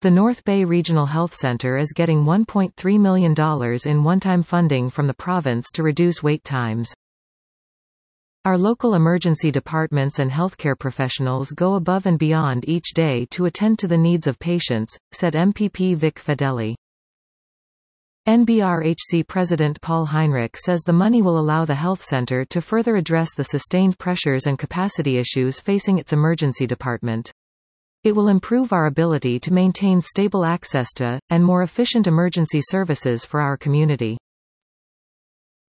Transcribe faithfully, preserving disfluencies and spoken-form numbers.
The North Bay Regional Health Center is getting one point three million dollars in one-time funding from the province to reduce wait times. Our local emergency departments and healthcare professionals go above and beyond each day to attend to the needs of patients, said M P P Vic Fedeli. N B R H C President Paul Heinrich says the money will allow the health center to further address the sustained pressures and capacity issues facing its emergency department. It will improve our ability to maintain stable access to, and more efficient emergency services for our community.